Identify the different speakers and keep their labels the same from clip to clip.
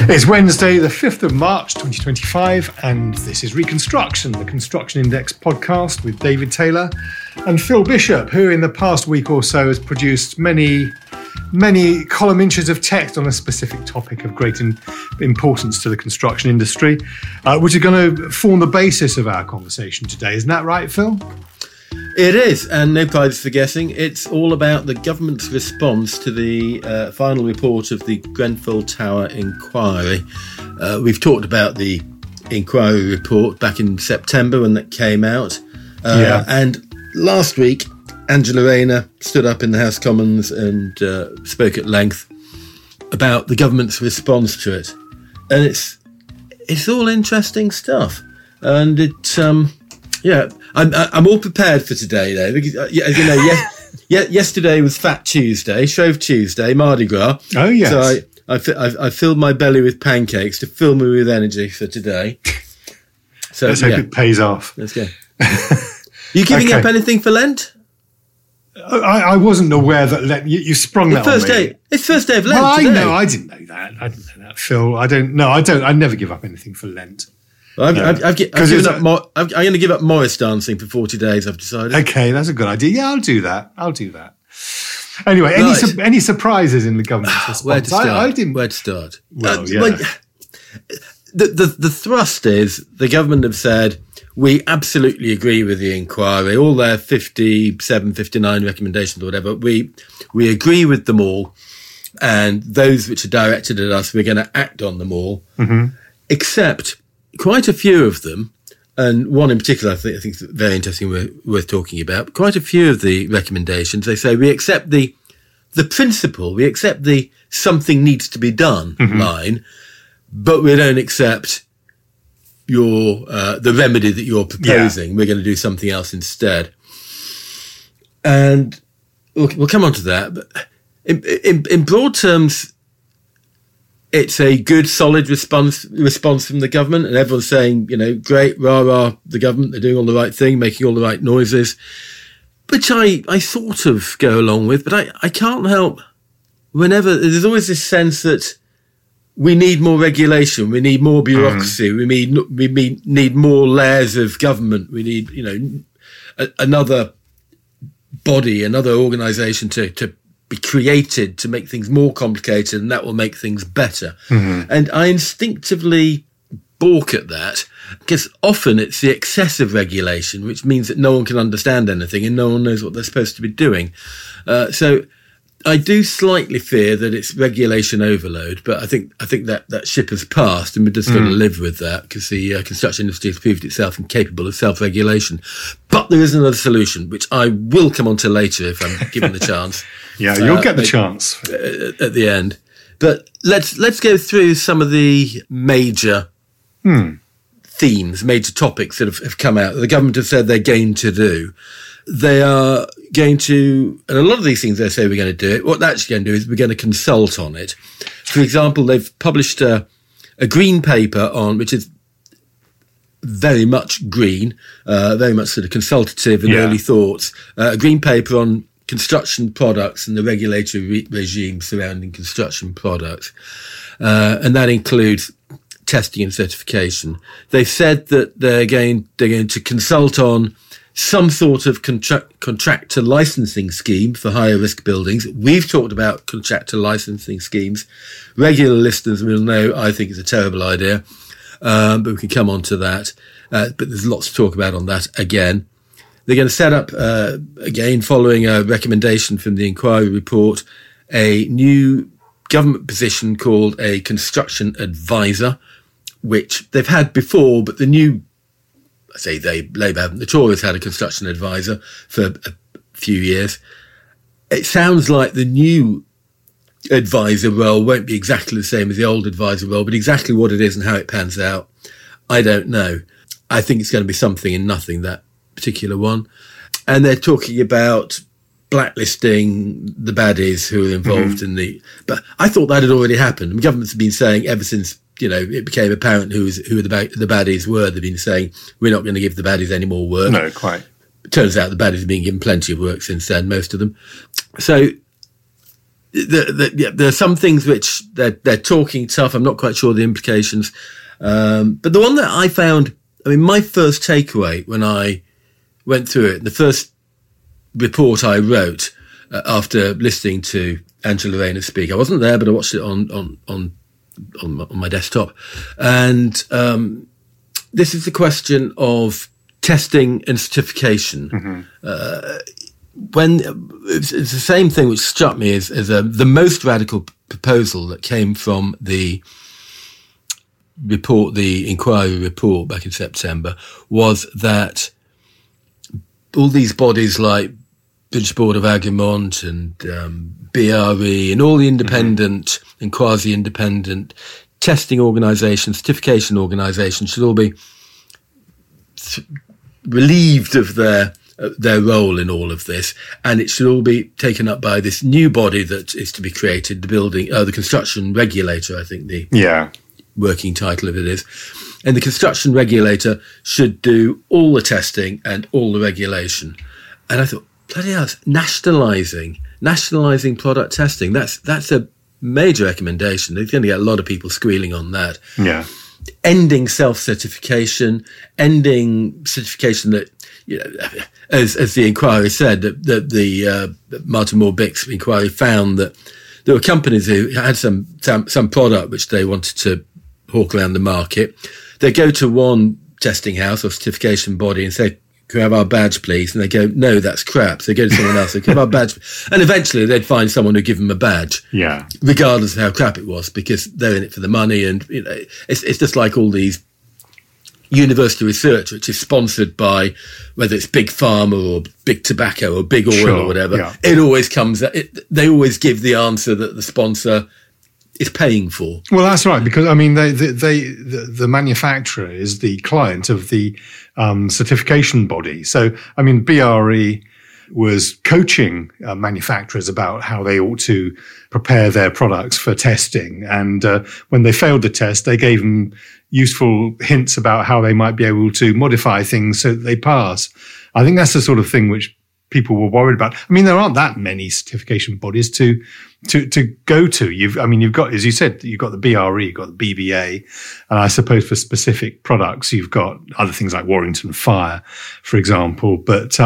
Speaker 1: It's Wednesday, the 5th of March, 2025, and this is Reconstruction, the Construction Index podcast with David Taylor and Phil Bishop, who in the past week or so has produced many column inches of text on a specific topic of great importance to the construction industry, which is going to form the basis of our conversation today. Isn't that right, Phil?
Speaker 2: It is, and no prizes for guessing. It's all about the government's response to the final report of the Grenfell Tower inquiry. We've talked about the inquiry report back in September when that came out. And last week, Angela Rayner stood up in the House of Commons and spoke at length about the government's response to it. And it's all interesting stuff. And I'm all prepared for today, though, because, as you know, yesterday was Fat Tuesday, Shrove Tuesday, Mardi Gras.
Speaker 1: Oh, yes.
Speaker 2: So I filled my belly with pancakes to fill me with energy for today. So
Speaker 1: let's hope it pays off.
Speaker 2: Let's go. You giving up anything for Lent?
Speaker 1: I wasn't aware that Lent. You sprung that on me.
Speaker 2: It's first day of Lent.
Speaker 1: Well,
Speaker 2: today.
Speaker 1: I didn't know that, Phil. I don't. I never give up anything for Lent.
Speaker 2: Well, I'm going to give up Morris dancing for 40 days, I've decided.
Speaker 1: Okay, that's a good idea. Yeah, I'll do that. Anyway, any surprises in the government's response?
Speaker 2: Where to start?
Speaker 1: Where to start? Well,
Speaker 2: the thrust is the government have said, we absolutely agree with the inquiry, all their 57, 59 recommendations or whatever. We agree with them all, and those which are directed at us, we're going to act on them all, except quite a few of them, and one in particular I think is very interesting, worth talking about. Quite a few of the recommendations, they say we accept the principle, we accept the something needs to be done line, but we don't accept your the remedy that you're proposing. Yeah. We're going to do something else instead. And we'll come on to that. But in broad terms, it's a good, solid response from the government, and everyone's saying, great, rah, the government, they're doing all the right thing, making all the right noises, which I sort of go along with, but I can't help, whenever, there's always this sense that we need more regulation, we need more bureaucracy, we need more layers of government, we need, another body, another organisation to be created to make things more complicated, and that will make things better. And I instinctively balk at that, because often it's the excessive regulation, which means that no one can understand anything and no one knows what they're supposed to be doing. So I do slightly fear that it's regulation overload, but I think that ship has passed, and we're just going to live with that, because the construction industry has proved itself incapable of self-regulation. But there is another solution, which I will come on to later if I'm given the chance.
Speaker 1: Yeah, you'll get the chance
Speaker 2: at the end. But let's go through some of the major themes, major topics that have come out. The government have said they're going to do. They are going to, and a lot of these things they say we're going to do it. What they're actually going to do is we're going to consult on it. For example, they've published a green paper on, which is very much green, very much sort of consultative and early thoughts. A green paper on construction products and the regulatory regime surrounding construction products. And that includes testing and certification. They've said that they're going to consult on some sort of contractor licensing scheme for higher risk buildings. We've talked about contractor licensing schemes. Regular listeners will know I think it's a terrible idea, but we can come on to that. But there's lots to talk about on that again. They're going to set up, again, following a recommendation from the inquiry report, a new government position called a construction advisor, which they've had before, but the new, I say Labour haven't, the Tories had a construction advisor for a few years. It sounds like the new advisor role won't be exactly the same as the old advisor role, but exactly what it is and how it pans out, I don't know. I think it's going to be something and nothing, that particular one. And they're talking about blacklisting the baddies who are involved in the... But I thought that had already happened. The government's been saying ever since, it became apparent who the baddies were, they've been saying, we're not going to give the baddies any more work.
Speaker 1: No, quite.
Speaker 2: It turns out the baddies have been given plenty of work since then, most of them. So there are some things which they're talking tough. I'm not quite sure the implications. But the one that I found, my first takeaway when I went through it, the first report I wrote after listening to Angela Rayner speak, I wasn't there, but I watched it on my desktop. And this is the question of testing and certification. When it's the same thing which struck me as the most radical proposal that came from the report, the inquiry report back in September, was that all these bodies like British Board of Agreement and BRE and all the independent and quasi-independent testing organisations, certification organisations should all be relieved of their role in all of this, and it should all be taken up by this new body that is to be created, the construction regulator, I think the working title of it is. And the construction regulator should do all the testing and all the regulation. And I thought, bloody hell, it's nationalising product testing. That's a major recommendation. They're going to get a lot of people squealing on that.
Speaker 1: Yeah.
Speaker 2: Ending self-certification, ending certification that, as the inquiry said, that the Martin Moore-Bix inquiry found that there were companies who had some product which they wanted to hawk around the market. They go to one testing house or certification body and say, "Can we have our badge, please?" And they go, "No, that's crap." So they go to someone else, they "Can we have our badge?" And eventually they'd find someone who'd give them a badge, regardless of how crap it was, because they're in it for the money. And it's just like all these university research, which is sponsored by whether it's big pharma or big tobacco or big oil or whatever. It always comes. They always give the answer that the sponsor is paying for.
Speaker 1: Well, that's right, because the manufacturer is the client of the certification body. So, BRE was coaching manufacturers about how they ought to prepare their products for testing. And when they failed the test, they gave them useful hints about how they might be able to modify things so that they pass. I think that's the sort of thing which people were worried about. There aren't that many certification bodies to go to. You've got, as you said, you've got the BRE, you've got the BBA, and I suppose for specific products, you've got other things like Warrington Fire, for example. But,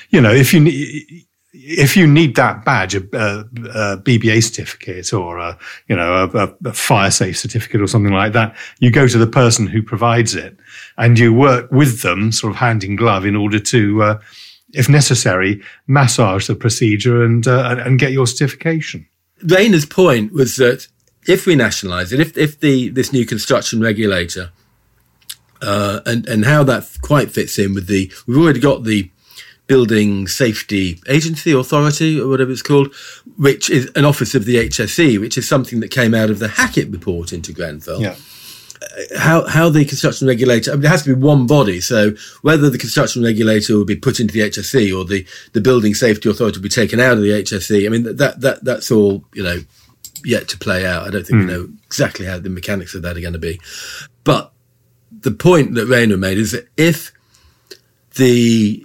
Speaker 1: if you need that badge, a BBA certificate or a fire safe certificate or something like that, you go to the person who provides it and you work with them sort of hand in glove in order to, if necessary, massage the procedure and get your certification.
Speaker 2: Rayner's point was that if we nationalise it, if this new construction regulator, and how that quite fits in with we've already got the Building Safety Agency Authority or whatever it's called, which is an office of the HSE, which is something that came out of the Hackett report into Grenfell.
Speaker 1: Yeah.
Speaker 2: How the construction regulator, it has to be one body. So whether the construction regulator will be put into the HSE or the Building Safety Authority will be taken out of the HSE, that's all, yet to play out. I don't think we know exactly how the mechanics of that are going to be. But the point that Rayner made is that if the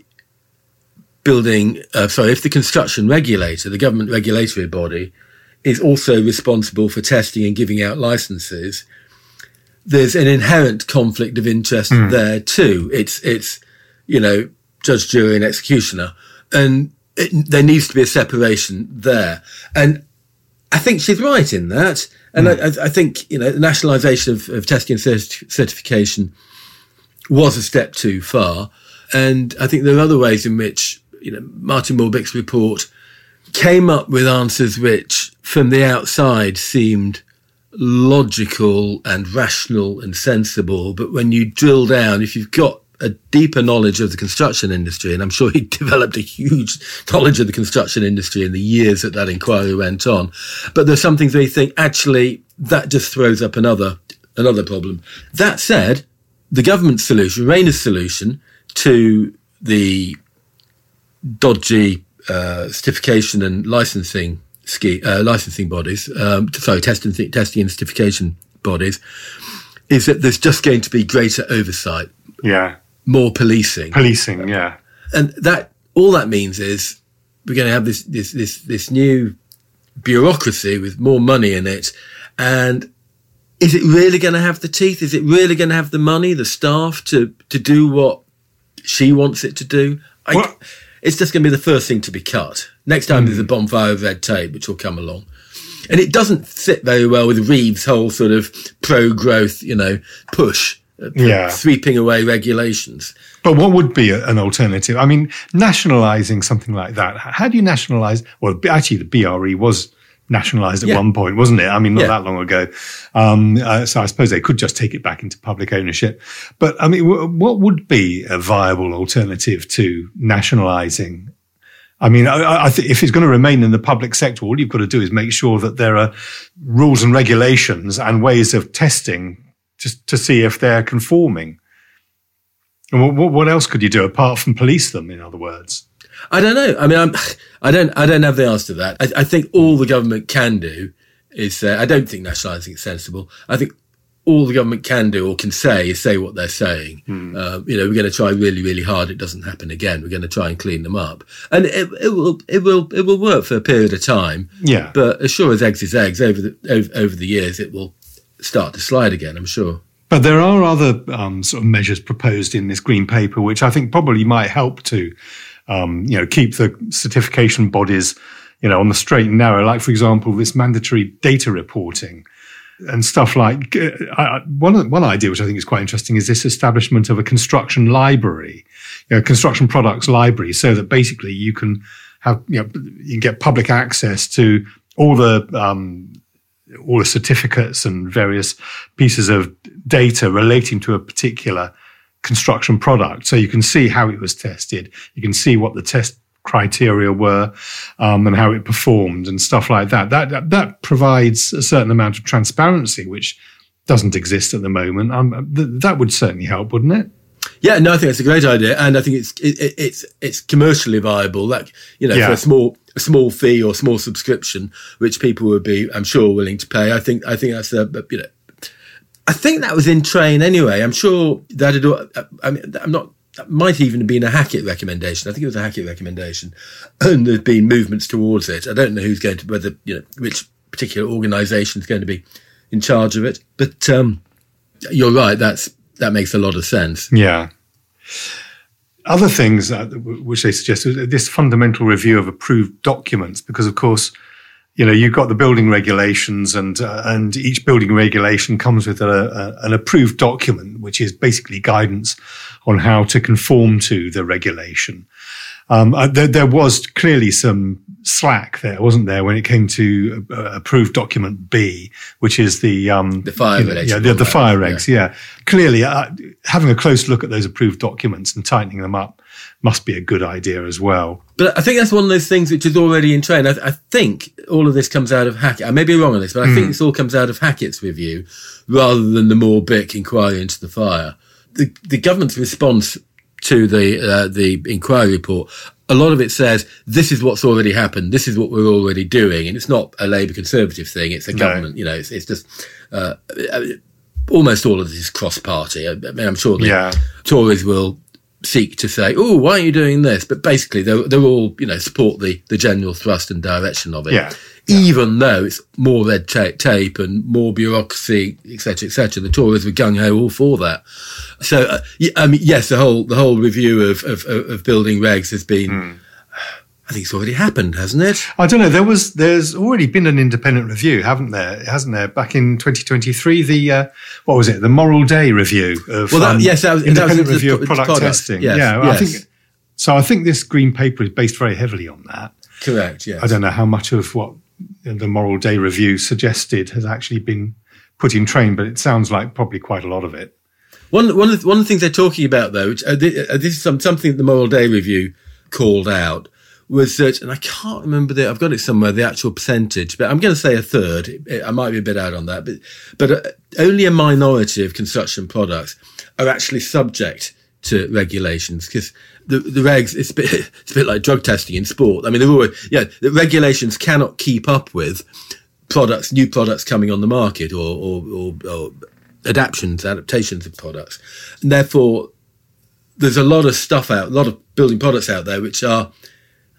Speaker 2: construction regulator, the government regulatory body, is also responsible for testing and giving out licenses, there's an inherent conflict of interest there too. It's judge, jury, and executioner, and there needs to be a separation there. And I think she's right in that. And I think the nationalisation of testing and certification was a step too far. And I think there are other ways in which Martin Moore-Bix's report came up with answers which, from the outside, seemed logical and rational and sensible. But when you drill down, if you've got a deeper knowledge of the construction industry, and I'm sure he developed a huge knowledge of the construction industry in the years that inquiry went on, but there's some things where you think, actually, that just throws up another problem. That said, the government solution, Rayner's solution to the dodgy certification and licensing bodies, testing and certification bodies, is that there's just going to be greater oversight.
Speaker 1: Yeah.
Speaker 2: More policing.
Speaker 1: Yeah.
Speaker 2: And all that means is we're going to have this new bureaucracy with more money in it. And is it really going to have the teeth? Is it really going to have the money, the staff to do what she wants it to do? It's just going to be the first thing to be cut. Next time there's a bonfire of red tape, which will come along. And it doesn't sit very well with Reeve's whole sort of pro-growth, push, sweeping away regulations.
Speaker 1: But what would be an alternative? I mean, nationalising something like that. How do you nationalise? Well, actually, the BRE was nationalised at one point, wasn't it? I mean, not that long ago. So I suppose they could just take it back into public ownership. But I mean, what would be a viable alternative to nationalising? I mean, I think if it's going to remain in the public sector, all you've got to do is make sure that there are rules and regulations and ways of testing just to see if they're conforming. And what else could you do apart from police them, in other words?
Speaker 2: I don't know. I mean, I don't have the answer to that. I think all the government can do is say, I don't think nationalising is sensible. I think all the government can do or can say is say what they're saying. We're going to try really, really hard. It doesn't happen again. We're going to try and clean them up, and it will work for a period of time. Yeah. But as sure as eggs is eggs, over the years, it will start to slide again, I'm sure.
Speaker 1: But there are other sort of measures proposed in this green paper, which I think probably might help to, keep the certification bodies, on the straight and narrow. Like, for example, this mandatory data reporting and stuff like one idea, which I think is quite interesting, is this establishment of a construction library, construction products library, so that basically you can have, you can get public access to all the certificates and various pieces of data relating to a particular construction product. So you can see how it was tested. You can see what the test criteria were, and how it performed and stuff like that. That provides a certain amount of transparency, which doesn't exist at the moment. That would certainly help, wouldn't it?
Speaker 2: Yeah, no, I think it's a great idea, and I think it's commercially viable. Like, for a small fee or small subscription, which people would be, I'm sure, willing to pay. I think that's I think that was in train anyway. I'm sure that that might even have been a Hackett recommendation. I think it was a Hackett recommendation, and there's been movements towards it. I don't know which particular organisation is going to be in charge of it, but you're right. That makes a lot of sense.
Speaker 1: Yeah. Other things which they suggest is this fundamental review of approved documents, because of course, you've got the building regulations, and each building regulation comes with an approved document, which is basically guidance on how to conform to the regulation. There was clearly some slack there, wasn't there, when it came to approved document B, which is the
Speaker 2: fire regs.
Speaker 1: The fire regs. Yeah, clearly having a close look at those approved documents and tightening them up must be a good idea as well.
Speaker 2: But I think that's one of those things which is already in train. I think all of this comes out of Hackett. I may be wrong on this, but I think this all comes out of Hackett's review rather than the more BIC inquiry into the fire. The government's response to the inquiry report, a lot of it says, this is what's already happened, this is what we're already doing. And it's not a Labour Conservative thing, it's a government, it's just almost all of this is cross-party. I mean, I'm sure the Tories will seek to say, oh, why are you doing this? But basically, they're all, support the general thrust and direction of it. Yeah. Even though it's more red tape and more bureaucracy, etc., etc., the Tories were gung-ho all for that. So, yes, the whole review of building regs has been, I think it's already happened, hasn't it?
Speaker 1: I don't know. There's already been an independent review, hasn't there? Back in 2023, the Moral Day review of independent review of product testing. Yes, yes. I think this green paper is based very heavily on that.
Speaker 2: Correct. Yes.
Speaker 1: I don't know how much of what the Moral Day review suggested has actually been put in train, but it sounds like probably quite a lot of it.
Speaker 2: One of the things they're talking about, though, which, this is something the Moral Day review called out, was that, and I can't remember I've got it somewhere, the actual percentage, but I'm going to say a third. I might be a bit out on that, but only a minority of construction products are actually subject to regulations, because the regs, it's a bit like drug testing in sport. I mean, the regulations cannot keep up with new products coming on the market or adaptations of products. And therefore, there's a lot of building products out there which are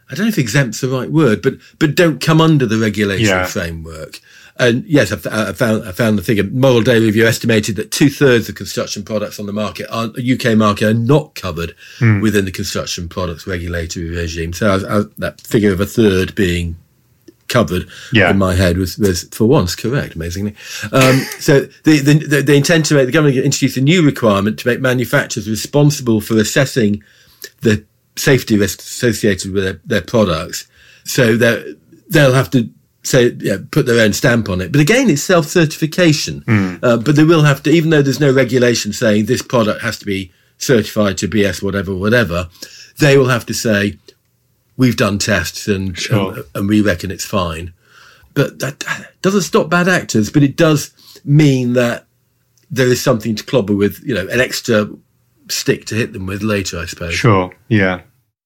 Speaker 2: I don't know if exempt's the right word, but don't come under the regulatory framework. And yes, I found the figure. Moral Day Review estimated that 2/3 of construction products on the market, UK market, are not covered within the construction products regulatory regime. So that figure of 1/3 being covered in my head was for once correct, amazingly. So they intend to make the government introduce a new requirement to make manufacturers responsible for assessing the safety risks associated with their products. So they'll have to put their own stamp on it. But again, it's self-certification. But they will have to, even though there's no regulation saying this product has to be certified to BS whatever, they will have to say, we've done tests and we reckon it's fine. But that doesn't stop bad actors, but it does mean that there is something to clobber with, an extra stick to hit them with later, I suppose.
Speaker 1: Sure, yeah.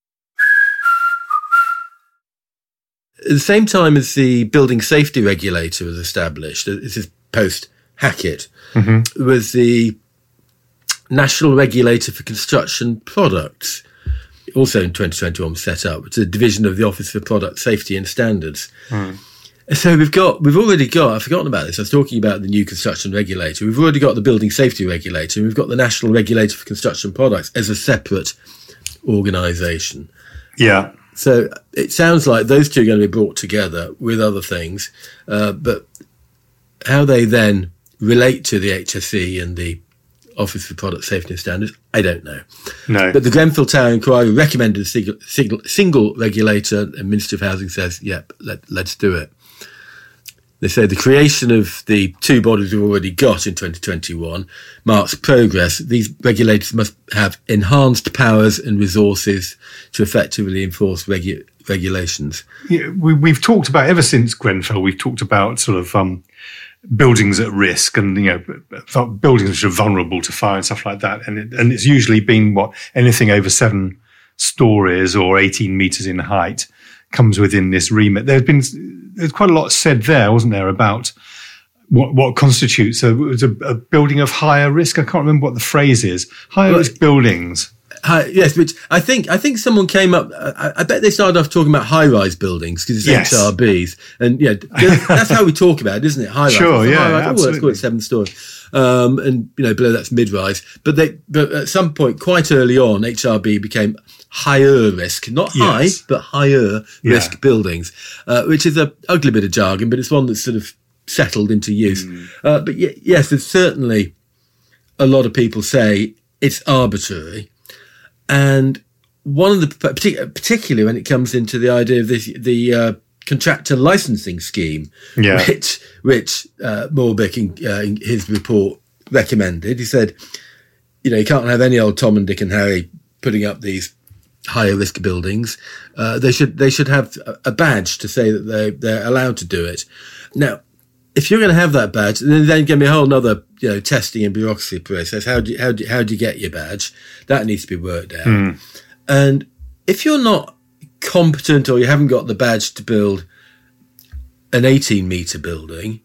Speaker 2: At the same time as the building safety regulator was established, this is post-Hackett, was the National Regulator for Construction Products, also in 2021 set up. It's a division of the Office for Product Safety and Standards. So we've already got, I've forgotten about this, I was talking about the new construction regulator. We've already got the building safety regulator, and we've got the National Regulator for Construction Products as a separate organisation.
Speaker 1: Yeah.
Speaker 2: So it sounds like those two are going to be brought together with other things, but how they then relate to the HSE and the Office for Product Safety and Standards, I don't know.
Speaker 1: No.
Speaker 2: But the Grenfell Tower inquiry recommended a single regulator, and Ministry of Housing says, yep, let's do it. They say the creation of the two bodies we've already got in 2021 marks progress. These regulators must have enhanced powers and resources to effectively enforce regulations.
Speaker 1: Yeah, we've talked about, ever since Grenfell, we've talked about sort of buildings at risk and, buildings which are vulnerable to fire and stuff like that. And it's usually been anything over 7 stories or 18 metres in height comes within this remit. There's quite a lot said there, wasn't there, about what constitutes a building of higher risk. I can't remember what the phrase is. Higher risk buildings.
Speaker 2: Yes, which I think someone came up. I bet they started off talking about high-rise buildings because it's HRBs, and that's how we talk about it, isn't it? High-rise.
Speaker 1: Sure,
Speaker 2: high-rise.
Speaker 1: absolutely.
Speaker 2: Let's call it 7 stories, and below that's mid-rise. But at some point, quite early on, HRB became higher risk, not high, but higher risk buildings, which is an ugly bit of jargon, but it's one that's sort of settled into use. But yes, there's certainly a lot of people say it's arbitrary. And one of the, particularly when it comes into the idea of the contractor licensing scheme, which Moorbeck in his report recommended. He said, you can't have any old Tom and Dick and Harry putting up these higher risk buildings. They should have a badge to say that they're allowed to do it. Now, if you're going to have that badge, then going to be a whole nother, testing and bureaucracy process. How do you get your badge? That needs to be worked out. And if you're not competent or you haven't got the badge to build an 18-metre building,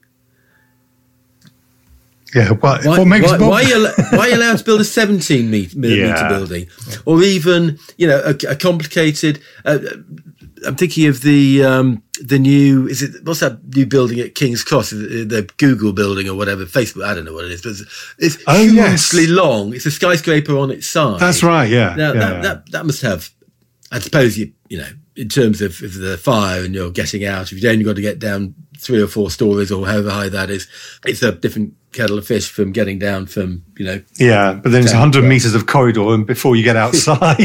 Speaker 1: why are
Speaker 2: you allowed to build a 17-metre building, or even a complicated? I'm thinking of the new, what's that new building at King's Cross, the Google building or whatever, Facebook, I don't know what it is, but it's hugely long. It's a skyscraper on its side.
Speaker 1: That's right, yeah.
Speaker 2: Now, that must have, I suppose, in terms of if there's a fire and you're getting out, if you've only got to get down 3 or 4 stories or however high that is, it's a different kettle of fish from getting down from,
Speaker 1: Yeah, but then it's 100 metres of corridor and before you get outside.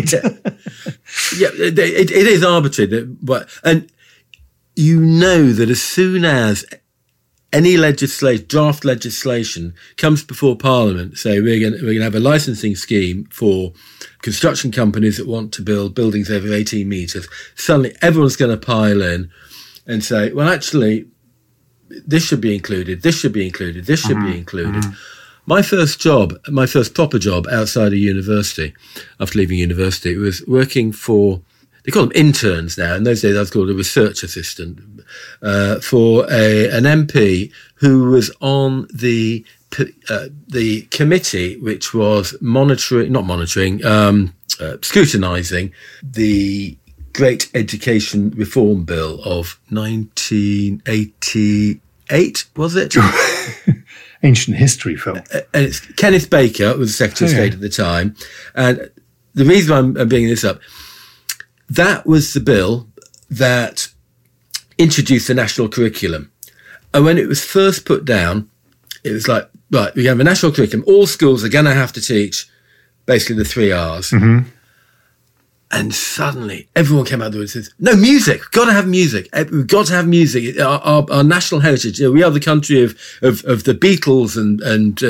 Speaker 2: It is arbitrary. And that as soon as any draft legislation comes before Parliament, say we're going to have a licensing scheme for construction companies that want to build buildings over 18 metres, suddenly everyone's going to pile in and say, well, actually, this should be included, this should be included, this should be included. My first proper job outside of university, after leaving university, was working for, they call them interns now. In those days, I was called a research assistant for an MP who was on the committee which was scrutinising the Great Education Reform Bill of 1988, was it?
Speaker 1: Ancient history, Phil.
Speaker 2: And it's Kenneth Baker was the Secretary of State at the time. And the reason I'm bringing this up, that was the bill that introduced the national curriculum. And when it was first put down, it was like, right, we have a national curriculum. All schools are going to have to teach basically the 3 R's. Mm-hmm. And suddenly everyone came out of the wood and says, no, music, got to have music. We've got to have music. Our national heritage. We are the country of the Beatles and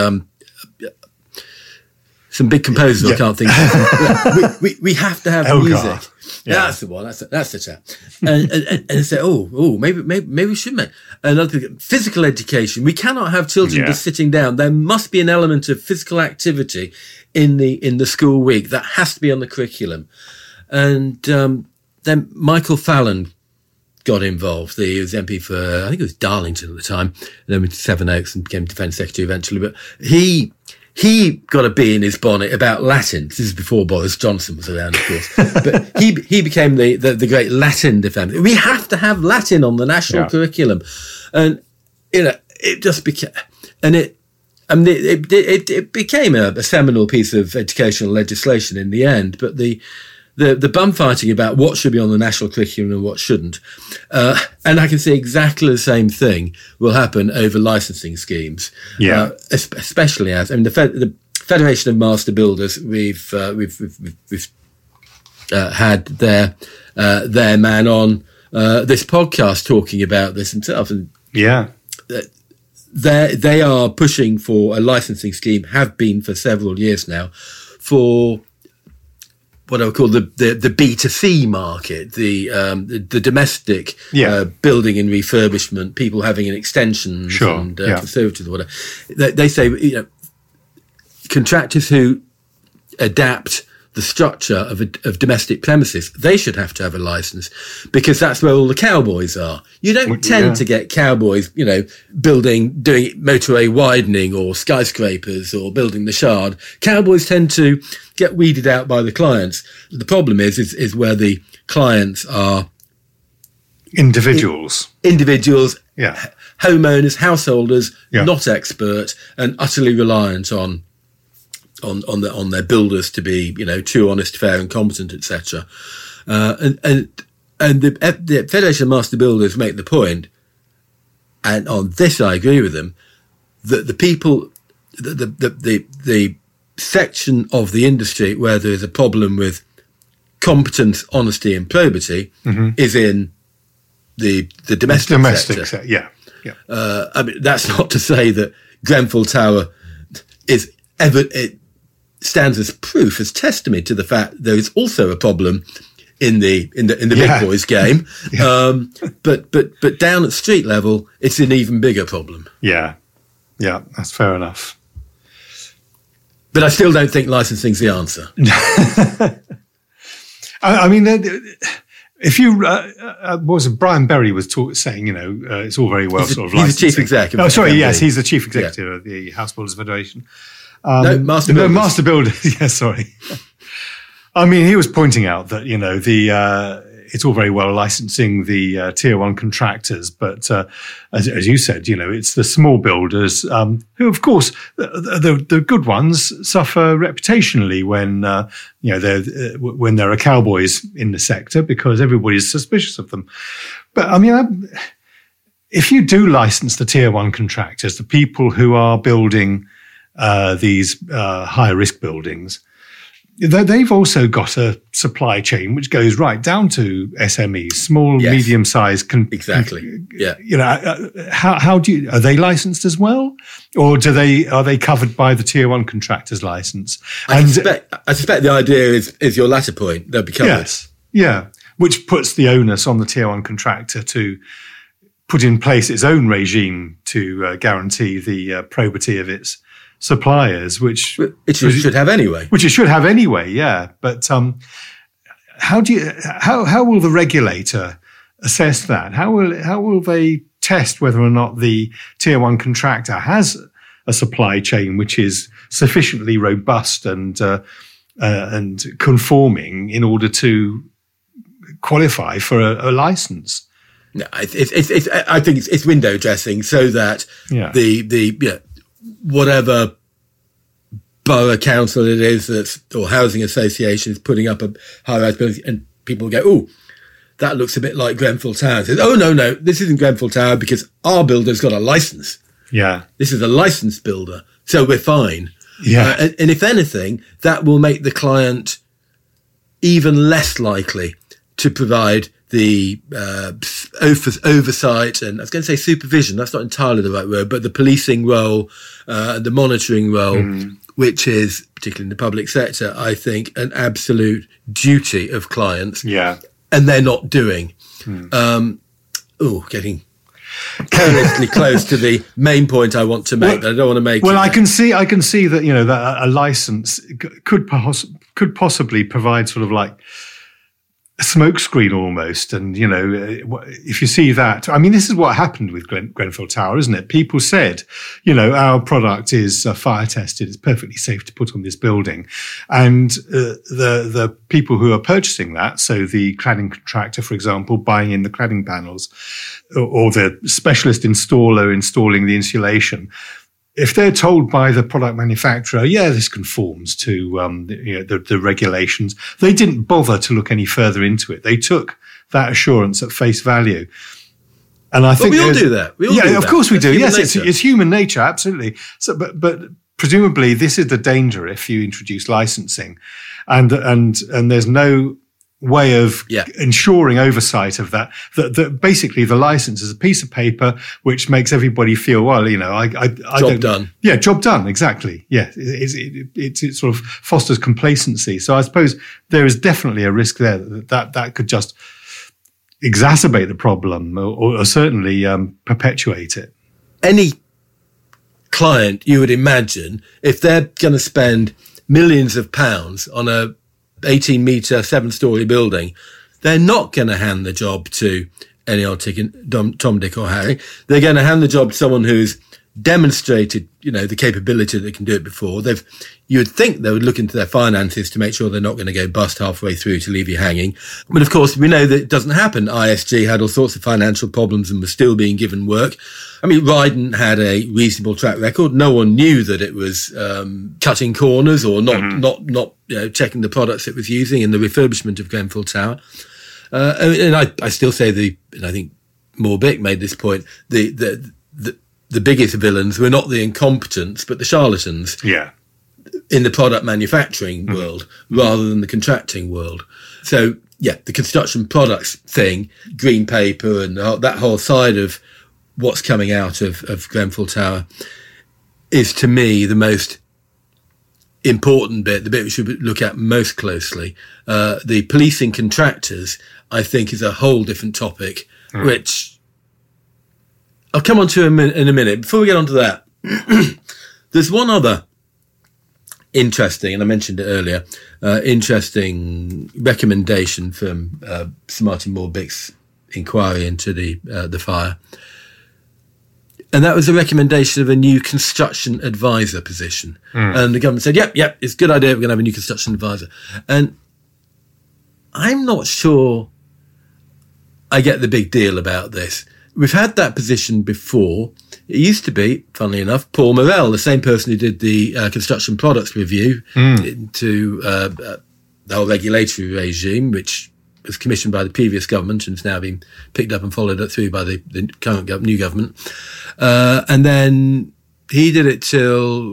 Speaker 2: some big composers I can't think of. we have to have music. Yeah. That's the one. That's the chap. And they say, maybe we should make another thing. Physical education. We cannot have children just sitting down. There must be an element of physical activity in the school week that has to be on the curriculum. And then Michael Fallon got involved. He was MP for, I think it was Darlington at the time, and then went to Sevenoaks and became Defence Secretary eventually. But he got a bee in his bonnet about Latin. This is before Boris Johnson was around, of course. But he became the great Latin defender. We have to have Latin on the national curriculum. And, it just became, and it became a seminal piece of educational legislation in the end. But the bum fighting about what should be on the national curriculum and what shouldn't. And I can see exactly the same thing will happen over licensing schemes. Yeah. Especially as, the Federation of Master Builders, we've had their man on this podcast talking about this himself. And they are pushing for a licensing scheme, have been for several years now, for what I would call the B2C market, the domestic building and refurbishment, people having an extensions and conservatives or whatever. They say, contractors who adapt the structure of domestic premises, they should have to have a license, because that's where all the cowboys are. You don't tend to get cowboys, doing motorway widening or skyscrapers or building the Shard. Cowboys tend to get weeded out by the clients. The problem is where the clients are
Speaker 1: individuals,
Speaker 2: homeowners, householders, not expert and utterly reliant on their builders to be, true, honest, fair, and competent, etc. And the Federation of Master Builders make the point, and on this I agree with them, that the people, the section of the industry where there is a problem with competence, honesty, and probity is in the domestic sector. That's not to say that Grenfell Tower is ever. It stands as proof, as testimony to the fact there is also a problem in the big boys game. But down at street level, it's an even bigger problem. Yeah,
Speaker 1: that's fair enough.
Speaker 2: But I still don't think licensing's the answer.
Speaker 1: If you, Brian Berry was saying, it's all very well sort of licensing.
Speaker 2: He's the chief executive.
Speaker 1: Oh, sorry, yes, he's the chief executive of the House Builders Federation.
Speaker 2: Master Builders.
Speaker 1: Master Builders, yeah, sorry. He was pointing out that, it's all very well licensing the tier one contractors, but as you said, it's the small builders who, of course, the good ones suffer reputationally when when there are cowboys in the sector, because everybody's suspicious of them. But if you do license the tier one contractors, the people who are building these high risk buildings, they've also got a supply chain which goes right down to SMEs, small, medium-sized.
Speaker 2: Exactly. Yeah.
Speaker 1: How are they licensed as well, or are they covered by the tier one contractors license?
Speaker 2: I suspect the idea is your latter point. They'll be covered.
Speaker 1: Yes. Yeah. Which puts the onus on the tier one contractor to put in place its own regime to guarantee the probity of its suppliers, which
Speaker 2: it should have anyway.
Speaker 1: Which it should have anyway, yeah. But how will the regulator assess that? How will they test whether or not the tier one contractor has a supply chain which is sufficiently robust and conforming in order to qualify for a license.
Speaker 2: No, I think it's window dressing so that the whatever borough council it is or housing association is putting up a high-rise building, and people go, oh, that looks a bit like Grenfell Tower. Says, oh, no, this isn't Grenfell Tower because our builder's got a license.
Speaker 1: Yeah.
Speaker 2: This is a licensed builder, so we're fine.
Speaker 1: Yeah.
Speaker 2: And if anything, that will make the client even less likely to provide the oversight and I was going to say supervision. That's not entirely the right word, but the policing role, the monitoring role, which is, particularly in the public sector, I think, an absolute duty of clients.
Speaker 1: Yeah.
Speaker 2: And they're not doing. Getting perilously close to the main point I want to make, but I don't want to make.
Speaker 1: Well, I can see that that a license could possibly provide sort of like a smokescreen almost, and if you see that, I mean, this is what happened with Grenfell Tower, isn't it? People said, our product is fire tested, it's perfectly safe to put on this building, and the people who are purchasing that, so the cladding contractor, for example, buying in the cladding panels, or the specialist installer installing the insulation, if they're told by the product manufacturer, this conforms to the regulations, they didn't bother to look any further into it. They took that assurance at face value. And I think
Speaker 2: we all do that.
Speaker 1: Of course we do. Yes, it's human nature, absolutely. So, but presumably this is the danger if you introduce licensing, and there's no way of ensuring oversight of that. That basically the license is a piece of paper which makes everybody feel, well,
Speaker 2: job done.
Speaker 1: Yeah, job done. Exactly. Yeah, it sort of fosters complacency. So I suppose there is definitely a risk there that could just exacerbate the problem or certainly perpetuate it.
Speaker 2: Any client you would imagine, if they're going to spend millions of pounds on a 18-metre, 7-storey building, they're not going to hand the job to any old Tom, Dick or Harry. They're going to hand the job to someone who's demonstrated, the capability that they can do it before. You would think they would look into their finances to make sure they're not going to go bust halfway through to leave you hanging. But of course, we know that it doesn't happen. ISG had all sorts of financial problems and was still being given work. I mean, Rydon had a reasonable track record. No one knew that it was cutting corners or not checking the products it was using in the refurbishment of Grenfell Tower. And I still say and I think Moore-Bick made this point, the biggest villains were not the incompetents, but the charlatans.
Speaker 1: Yeah.
Speaker 2: In the product manufacturing world rather than the contracting world. So, the construction products thing, green paper and that whole side of what's coming out of Grenfell Tower is, to me, the most important bit, the bit we should look at most closely. The policing contractors, I think, is a whole different topic, which I'll come on to in a minute. Before we get on to that, there's one other interesting, and I mentioned it earlier, interesting recommendation from Sir Martin Moore-Bick's inquiry into the fire. And that was a recommendation of a new construction advisor position. And the government said, yep, it's a good idea, we're going to have a new construction advisor. And I'm not sure I get the big deal about this. We've had that position before. It used to be, funnily enough, Paul Morell, the same person who did the construction products review into the whole regulatory regime, which was commissioned by the previous government and has now been picked up and followed up through by the current new government. And then he did it till,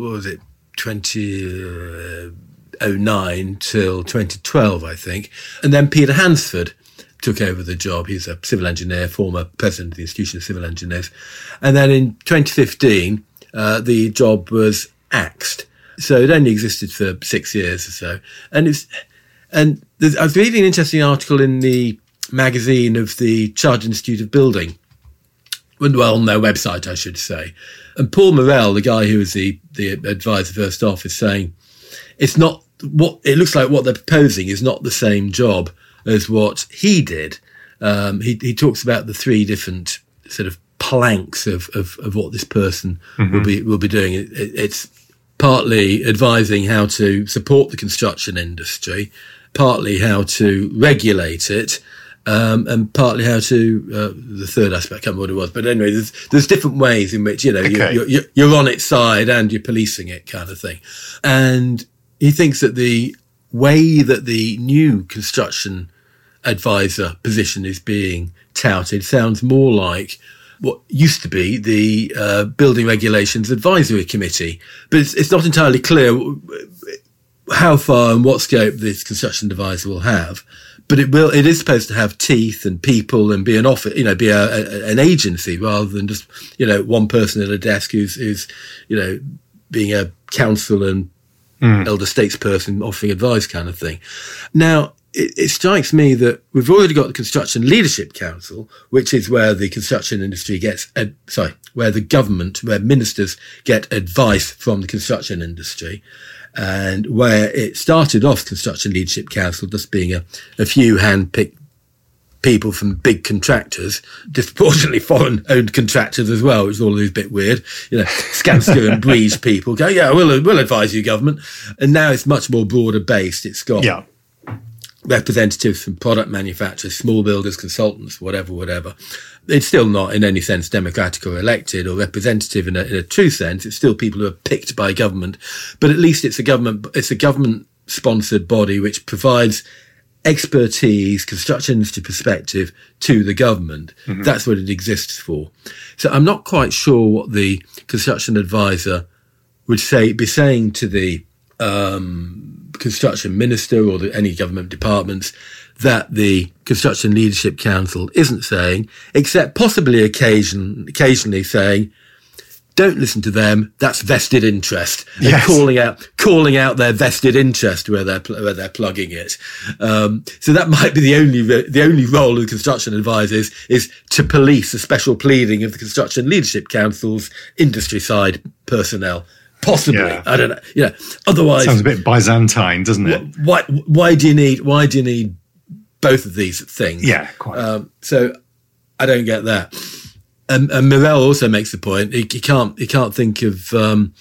Speaker 2: 2009 till 2012, I think. And then Peter Hansford took over the job. He's a civil engineer, former president of the Institution of Civil Engineers. And then in 2015, the job was axed. So it only existed for 6 years or so. I was reading an interesting article in the magazine of the Chartered Institute of Building, well, on their website, I should say. And Paul Morell, the guy who was the advisor first off, is saying it's not what it looks like. What they're proposing is not the same job as what he did. He talks about the three different sort of planks of what this person will be doing. It's partly advising how to support the construction industry, partly how to regulate it, and partly how to, the third aspect, I can't remember what it was. But anyway, there's different ways in which, you're on its side and you're policing it kind of thing. And he thinks that the way that the new construction advisor position is being touted sounds more like what used to be the Building Regulations Advisory Committee. But it's not entirely clear how far and what scope this construction advisor will have. But it is supposed to have teeth and people and be an office, be an agency rather than just, one person at a desk who's being a counsel and elder statesperson offering advice kind of thing. Now, it strikes me that we've already got the Construction Leadership Council, which is where the construction industry where ministers get advice from the construction industry. And where it started off, Construction Leadership Council, just being a few hand-picked people from big contractors, disproportionately foreign-owned contractors as well, which is all a bit weird. Skanska and Breeze people go, yeah, we'll advise you, government. And now it's much more broader-based. It's got representatives from product manufacturers, small builders, consultants, whatever. It's still not in any sense democratic or elected or representative in a true sense. It's still people who are picked by government, but at least it's a government sponsored body which provides expertise, construction industry perspective to the government. Mm-hmm. That's what it exists for. So I'm not quite sure what the construction advisor would be saying to the construction minister or any government departments that the Construction Leadership Council isn't saying, except possibly occasionally saying, don't listen to them, that's vested interest. Yes. And calling out their vested interest where they're plugging it. So that might be the only role of the construction advisors is to police the special pleading of the Construction Leadership Council's industry side personnel. Possibly, yeah. I don't know. Otherwise,
Speaker 1: sounds a bit Byzantine, doesn't it?
Speaker 2: Why do you need both of these things?
Speaker 1: Yeah, quite.
Speaker 2: So I don't get that. And Morell also makes the point he can't think of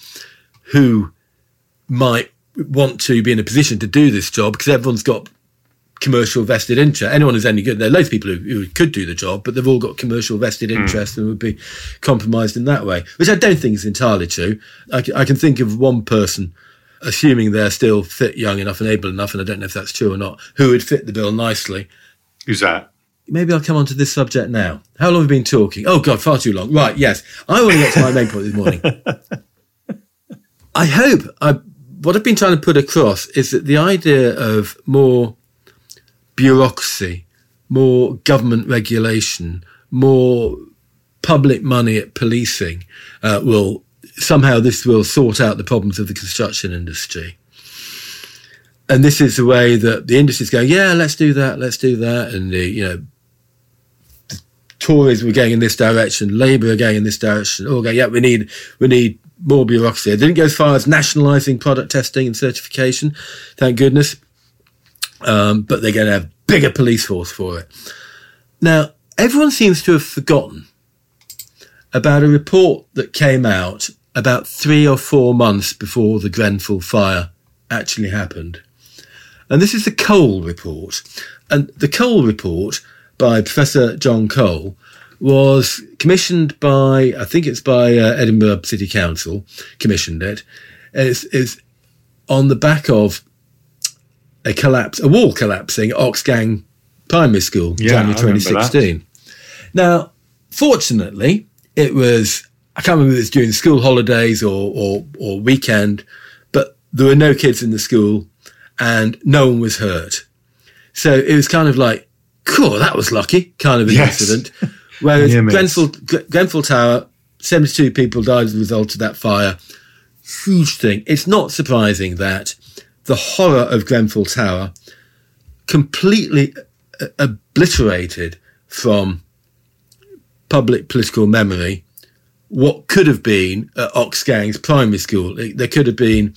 Speaker 2: who might want to be in a position to do this job because everyone's got commercial vested interest. Anyone who's any good, there are loads of people who could do the job, but they've all got commercial vested interest and would be compromised in that way, which I don't think is entirely true. I can think of one person, assuming they're still fit, young enough and able enough, and I don't know if that's true or not, who would fit the bill nicely.
Speaker 1: Who's that?
Speaker 2: Maybe I'll come on to this subject now. How long have we been talking? Oh, God, far too long. Right, yes. I want to get to my main point this morning. I hope what I've been trying to put across is that the idea of more bureaucracy, more government regulation, more public money at policing will sort out the problems of the construction industry. And this is the way that the industry's going, yeah, let's do that. And the Tories were going in this direction, Labour are going in this direction, all going, yeah, we need more bureaucracy. It didn't go as far as nationalising product testing and certification, thank goodness. But they're going to have bigger police force for it. Now, everyone seems to have forgotten about a report that came out about 3 or 4 months before the Grenfell fire actually happened. And this is the Cole report. And the Cole report by Professor John Cole was commissioned by, I think it's by Edinburgh City Council, commissioned it. It's on the back of a wall collapsing at Oxgang Primary School, January 2016. Now, fortunately, it was, I can't remember if it was during school holidays or weekend, but there were no kids in the school and no one was hurt. So it was kind of like, cool, that was lucky, kind of an incident. Whereas Grenfell Tower, 72 people died as a result of that fire. Huge thing. It's not surprising that the horror of Grenfell Tower completely obliterated from public political memory what could have been at Oxgang's primary school. There could have been,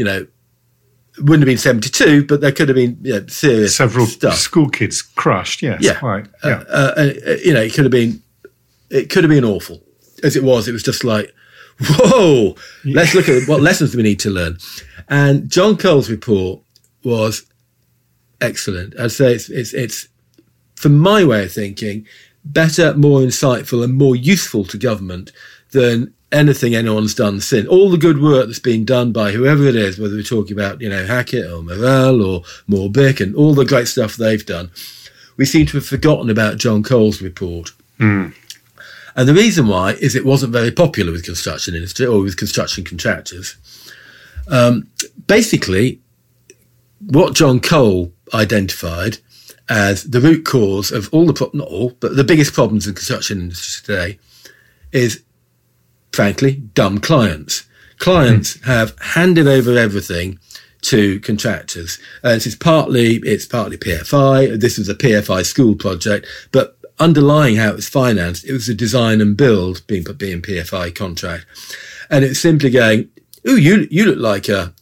Speaker 2: it wouldn't have been 72, but there could have been serious
Speaker 1: several
Speaker 2: stuff.
Speaker 1: School kids crushed. Yes,
Speaker 2: yeah,
Speaker 1: right. Yeah.
Speaker 2: It could have been awful. As it was just like, whoa. Let's look at what lessons we need to learn. And John Cole's report was excellent. I'd say it's from my way of thinking, better, more insightful and more useful to government than anything anyone's done since. All the good work that's been done by whoever it is, whether we're talking about, Hackett or Morell or Moorbeck and all the great stuff they've done, we seem to have forgotten about John Cole's report. And the reason why is it wasn't very popular with construction industry or with construction contractors. Basically, what John Cole identified as the root cause of all not all, but the biggest problems in construction industry today is, frankly, dumb clients. Clients have handed over everything to contractors. And it's partly PFI. This was a PFI school project, but underlying how it was financed, it was a design and build being PFI contract. And it's simply going, "Ooh, you look like a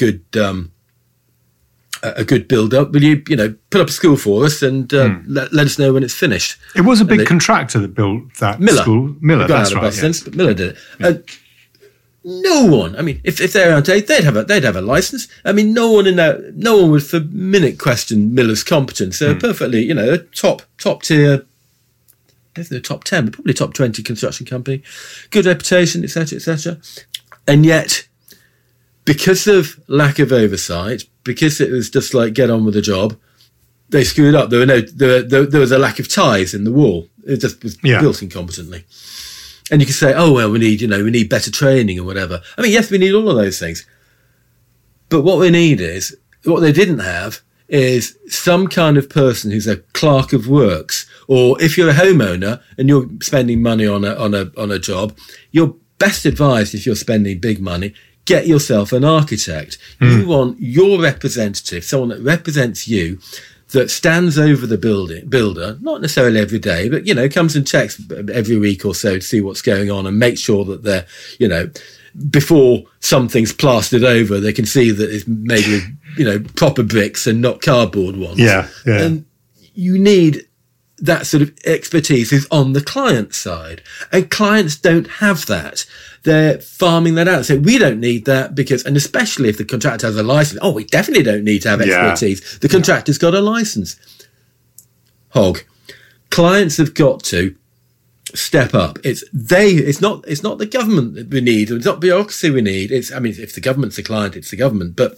Speaker 2: good builder. Will you, put up a school for us and let us know when it's finished?"
Speaker 1: It was a big contractor that built that school. Miller, that's right.
Speaker 2: Sense, but Miller did it. Yeah. No one. I mean, if they're around today, they'd have a license. I mean, no one would for a minute question Miller's competence. They're perfectly, top tier. Definitely top 10, but probably top 20 construction company, good reputation, etc., etc. And yet, because of lack of oversight, because it was just like get on with the job, they screwed up. There was a lack of ties in the wall. It just was built incompetently. And you could say, "Oh well, we need better training or whatever." I mean, yes, we need all of those things. But what they didn't have is some kind of person who's a clerk of works, or if you're a homeowner and you're spending money on a job, you're best advised, if you're spending big money, get yourself an architect. You want your representative, someone that represents you, that stands over the builder, not necessarily every day, but, comes and checks every week or so to see what's going on and makes sure that they're, before something's plastered over, they can see that it's made with, proper bricks and not cardboard ones.
Speaker 1: Yeah.
Speaker 2: And you need that sort of expertise who's on the client side. And clients don't have that. They're farming that out. So we don't need that because, and especially if the contractor has a license, we definitely don't need to have expertise. The contractor's got a license. Hog. Clients have got to step up. It's not the government that we need. It's not bureaucracy we need. If the government's the client, it's the government. But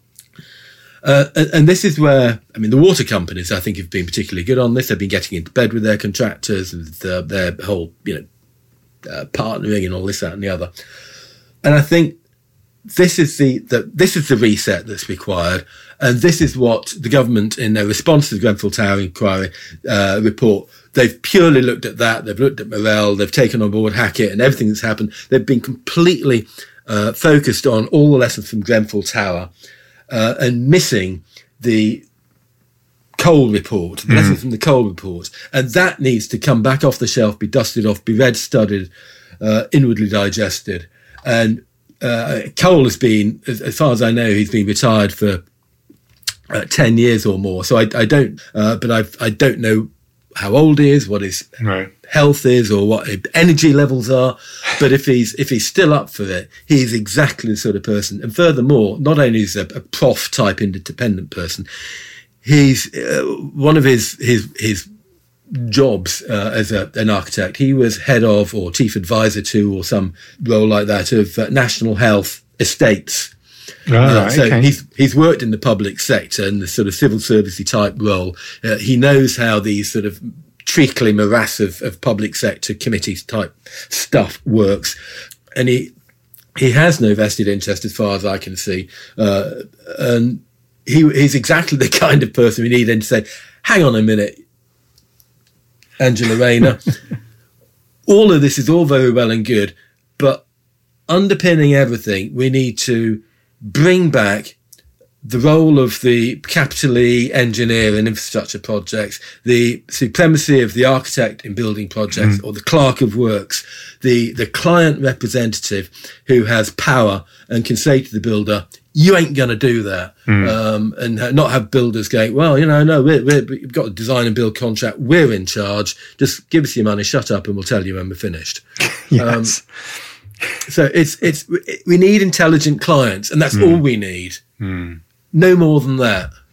Speaker 2: and this is where, the water companies, I think, have been particularly good on this. They've been getting into bed with their contractors and their whole, partnering and all this, that, and the other. And I think this is the reset that's required, and this is what the government, in their response to the Grenfell Tower inquiry report, they've purely looked at that. They've looked at Morell. They've taken on board Hackett and everything that's happened. They've been completely focused on all the lessons from Grenfell Tower. And missing the Cole report, the lessons from the Cole report. And that needs to come back off the shelf, be dusted off, be read, studied, inwardly digested. And Cole has been, as far as I know, he's been retired for 10 years or more. So I don't know how old he is, what his health is, or what his energy levels are. But if he's still up for it, he's exactly the sort of person. And furthermore, not only is he a prof type independent person, he's one of his jobs as an architect. He was head of or chief advisor to, or some role like that, of National Health Estates. He's worked in the public sector in the sort of civil servicey type role. He knows how these sort of treacly morass of public sector committees type stuff works, and he has no vested interest as far as I can see. And he's exactly the kind of person we need in to say, "Hang on a minute, Angela Rayner, all of this is all very well and good, but underpinning everything, we need to bring back the role of the capital E engineer in infrastructure projects, the supremacy of the architect in building projects, or the clerk of works, the client representative who has power and can say to the builder, you ain't going to do that. And not have builders going, well, no, we've got a design and build contract. We're in charge. Just give us your money, shut up, and we'll tell you when we're finished."
Speaker 1: Yes.
Speaker 2: So we need intelligent clients, and that's all we need. No more than that.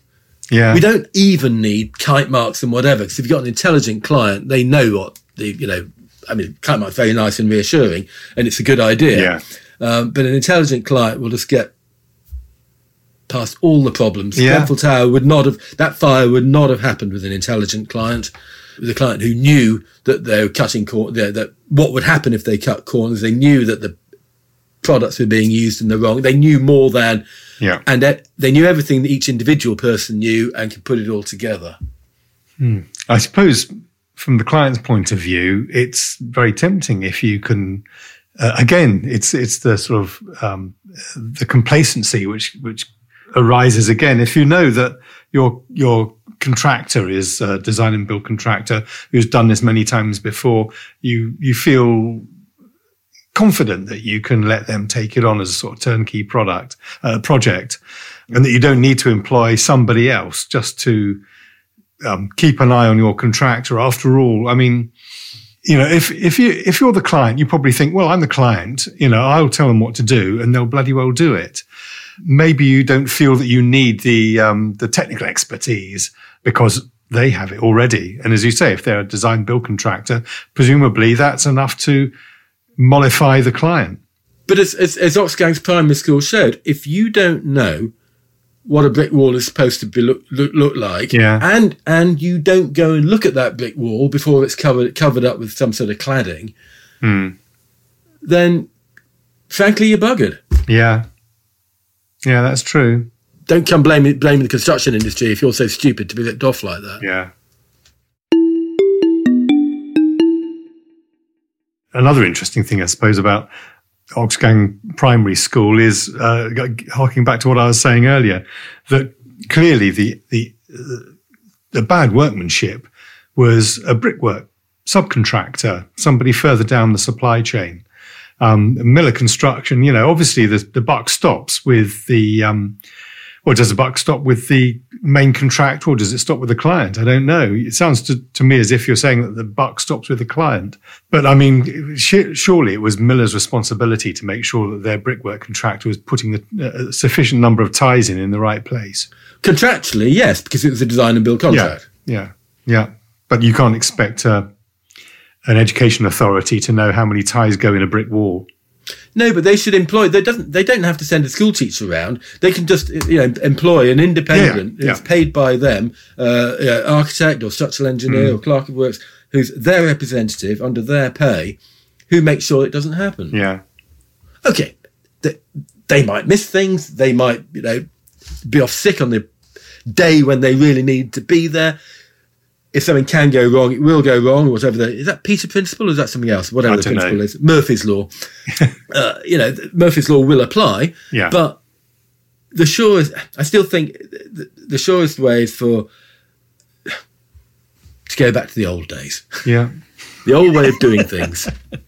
Speaker 1: Yeah.
Speaker 2: We don't even need kite marks and whatever, because if you've got an intelligent client, they know what kite mark's very nice and reassuring, and it's a good idea.
Speaker 1: Yeah.
Speaker 2: But an intelligent client will just get past all the problems.
Speaker 1: Yeah.
Speaker 2: Grenfell Tower that fire would not have happened with an intelligent client. With a client who knew that they were cutting that what would happen if they cut corners. They knew that the products were being used in the wrong. They knew more than, and they knew everything that each individual person knew and could put it all together.
Speaker 1: I suppose from the client's point of view, it's very tempting if you can. Again, it's the sort of the complacency which arises again if you know that your contractor is a design and build contractor who's done this many times before. You feel confident that you can let them take it on as a sort of turnkey project, and that you don't need to employ somebody else just to keep an eye on your contractor. After all, I mean, if you're the client, you probably think, well, I'm the client, I'll tell them what to do and they'll bloody well do it. Maybe you don't feel that you need the technical expertise because they have it already. And as you say, if they're a design build contractor, presumably that's enough to mollify the client.
Speaker 2: But as Oxgang's primary school showed, if you don't know what a brick wall is supposed to be look like, and you don't go and look at that brick wall before it's covered up with some sort of cladding, then frankly you're buggered.
Speaker 1: Yeah, that's true.
Speaker 2: Don't come blaming the construction industry if you're so stupid to be let off like that.
Speaker 1: Yeah. Another interesting thing, I suppose, about Oxgang Primary School is, harking back to what I was saying earlier, that clearly the bad workmanship was a brickwork subcontractor, somebody further down the supply chain. Miller Construction, obviously the buck stops with the, or does the buck stop with the main contractor, or does it stop with the client? I don't know. It sounds to me as if you're saying that the buck stops with the client. But I mean, surely it was Miller's responsibility to make sure that their brickwork contractor was putting a sufficient number of ties in the right place.
Speaker 2: Contractually, yes, because it was a design and build contract.
Speaker 1: Yeah. But you can't expect an education authority to know how many ties go in a brick wall.
Speaker 2: No, but they should employ. They don't have to send a school teacher around. They can just employ an independent. It's paid by them, architect or structural engineer or clerk of works, who's their representative under their pay, who makes sure it doesn't happen.
Speaker 1: Yeah.
Speaker 2: Okay, they might miss things. They might be off sick on the day when they really need to be there. If something can go wrong, it will go wrong, or whatever. Is that Peter principle, or is that something else? Whatever the principle is. Murphy's Law. Murphy's Law will apply.
Speaker 1: Yeah.
Speaker 2: But I still think the surest way is to go back to the old days.
Speaker 1: Yeah.
Speaker 2: The old way of doing things.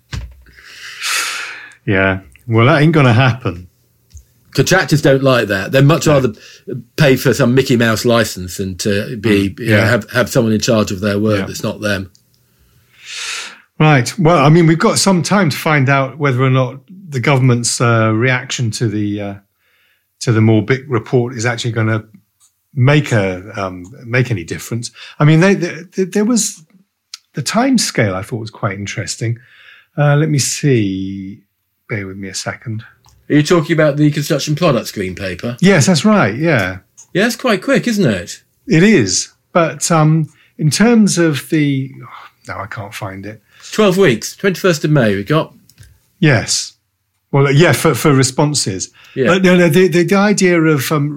Speaker 1: Yeah. Well, that ain't going to happen.
Speaker 2: Contractors don't like that. They'd much rather pay for some Mickey Mouse license than to be have someone in charge of their work that's not them.
Speaker 1: Right. Well, I mean, we've got some time to find out whether or not the government's reaction to the Moore-Bick report is actually going to make any difference. I mean, there was the time scale I thought was quite interesting. Let me see. Bear with me a second.
Speaker 2: Are you talking about the construction products green paper?
Speaker 1: Yes, that's right. Yeah.
Speaker 2: Yeah, it's quite quick, isn't it?
Speaker 1: It is. But in terms of no, I can't find it.
Speaker 2: 12 weeks, 21st of May we got.
Speaker 1: Yes. Well, for responses.
Speaker 2: Yeah.
Speaker 1: No, the idea of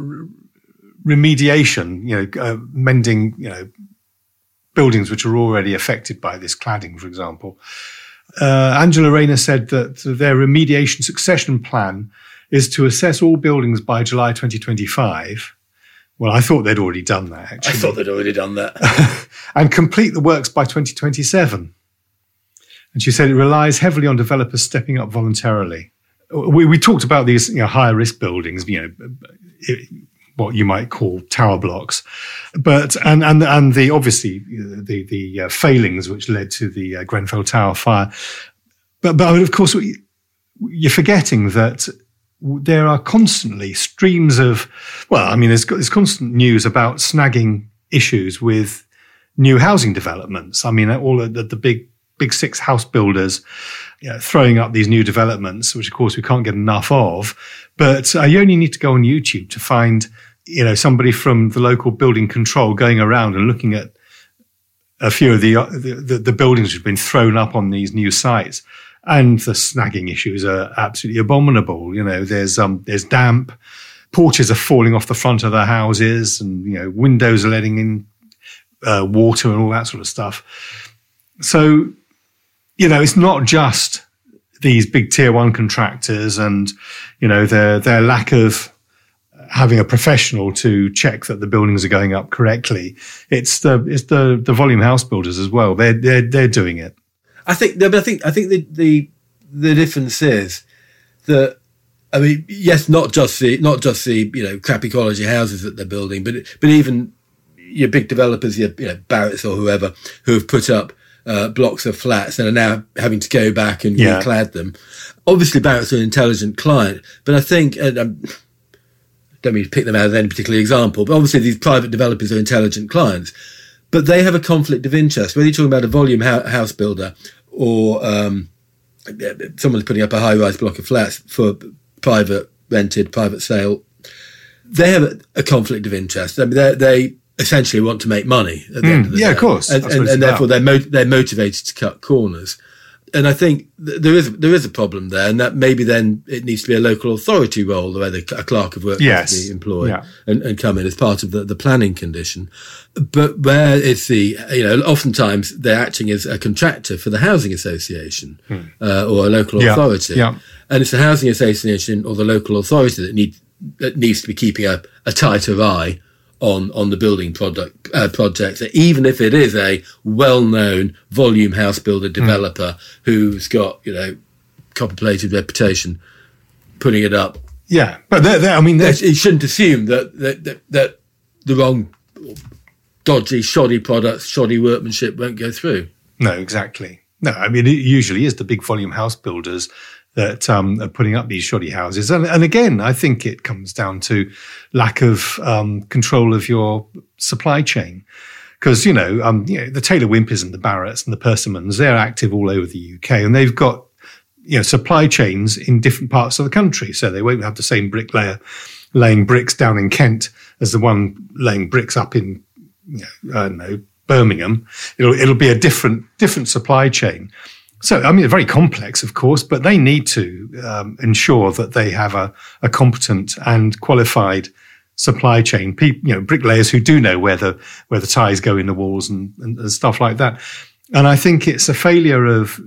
Speaker 1: remediation, mending, buildings which are already affected by this cladding, for example. Angela Rayner said that their remediation succession plan is to assess all buildings by July 2025. Well, I thought they'd already done that, actually.
Speaker 2: I thought they'd already done that.
Speaker 1: And complete the works by 2027. And she said it relies heavily on developers stepping up voluntarily. We talked about these higher risk buildings, what you might call tower blocks, but and the obviously the failings which led to the Grenfell Tower fire, but of course you're forgetting that there are constantly streams of, there's constant news about snagging issues with new housing developments. I mean, all of the big six house builders, throwing up these new developments, which of course we can't get enough of. But you only need to go on YouTube to find, somebody from the local building control going around and looking at a few of the buildings which have been thrown up on these new sites. And the snagging issues are absolutely abominable. There's damp, porches are falling off the front of their houses, and windows are letting in water and all that sort of stuff. So, it's not just these big tier one contractors and their lack of having a professional to check that the buildings are going up correctly. It's the volume house builders as well. They're doing it.
Speaker 2: I think the difference is that, I mean, yes, not just the crappy quality houses that they're building, but even your big developers, your Barratt's or whoever, who have put up blocks of flats and are now having to go back and reclad them. Obviously, Barratt's an intelligent client, but I think, and don't mean to pick them out as any particular example, but obviously these private developers are intelligent clients, but they have a conflict of interest. Whether you're talking about a volume house builder or someone's putting up a high-rise block of flats for private sale, they have a conflict of interest. I mean, they essentially want to make money at the end of the day.
Speaker 1: Of course.
Speaker 2: And therefore they're motivated to cut corners. And I think there is a problem there, and that maybe then it needs to be a local authority role, where a clerk of work has to be employed and come in as part of the planning condition. But where it's oftentimes they're acting as a contractor for the housing association or a local authority. Yeah. And it's the housing association or the local authority that needs to be keeping a tighter eye on the building project, even if it is a well-known volume house builder developer who's got copper-plated reputation putting it up.
Speaker 1: Yeah, but
Speaker 2: you shouldn't assume that the wrong, dodgy, shoddy products, shoddy workmanship won't go through.
Speaker 1: No, exactly. No, I mean, it usually is the big volume house builders that are putting up these shoddy houses. And again, I think it comes down to lack of control of your supply chain. Because, the Taylor Wimpey's and the Barratt's and the Persimmon's, they're active all over the UK, and they've got, supply chains in different parts of the country. So they won't have the same bricklayer laying bricks down in Kent as the one laying bricks up in, Birmingham. It'll be a different supply chain. So, I mean, they're very complex, of course, but they need to ensure that they have a competent and qualified supply chain. Bricklayers who do know where the ties go in the walls and stuff like that. And I think it's a failure of